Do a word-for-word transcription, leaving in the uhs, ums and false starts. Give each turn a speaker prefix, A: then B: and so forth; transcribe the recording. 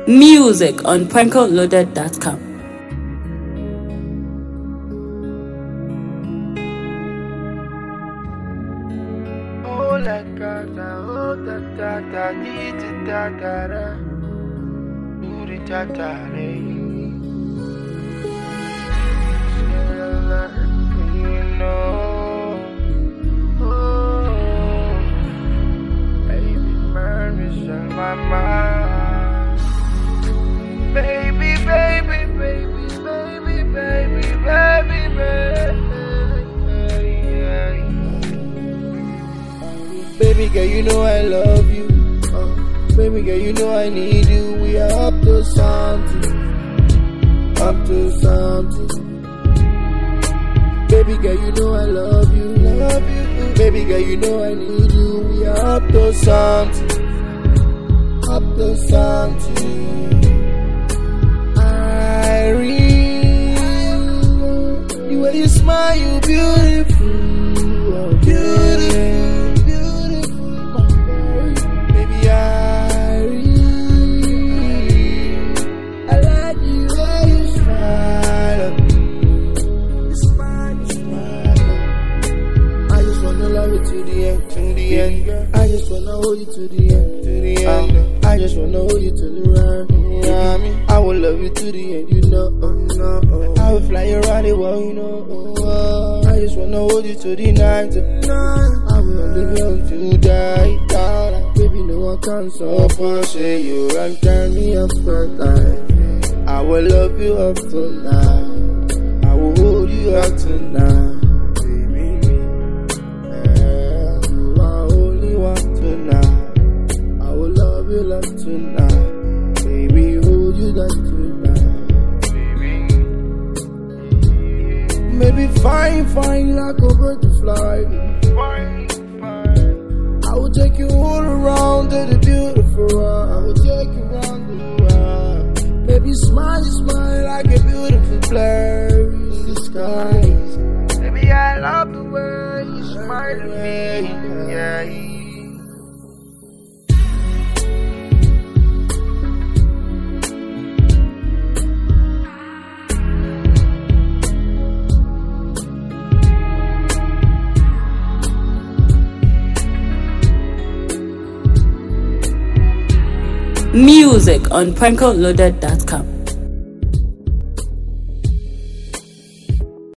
A: Music on Pranko Loaded dot com.
B: Oh la gata, oh da da da, di da da da, do di da da da. You know, oh, baby, burn is on my mind. Baby, baby, baby, baby, baby, baby, baby. Baby girl, you know I love you. Uh, baby girl, you know I need you. We are up to something, up to something. Baby girl, you know I love you, love you. Baby girl, you know I need you. We are up to something, up to something. I really, the way you smile, you beautiful, oh, beautiful. To the end, to the end. I just wanna hold you to the end, to the end. I just wanna hold you to the end. You know what I mean? I will love you to the end, you know. Oh, no, oh. I will fly you around the world, you know. Oh, oh. I just wanna hold you to the night, to the night. I will live you until you die, die. Baby, no one can stop us. Say you and turn me up for life. I will love you up tonight. I will hold you up tonight. Tonight, baby, hold you like tonight, baby. Maybe fine, fine like a bird to fly. Fine, fine. I will take you all around to the beautiful world. I will take you around the world. Baby, smile, smile like a beautiful blur in the skies. Baby, I love the way you smile at me. Yeah.
A: Music on Pranko Loaded dot com.